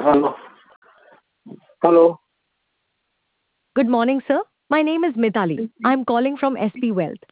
Hello. Hello. Good morning, sir. My name is Mitali. I'm calling from SP Wealth.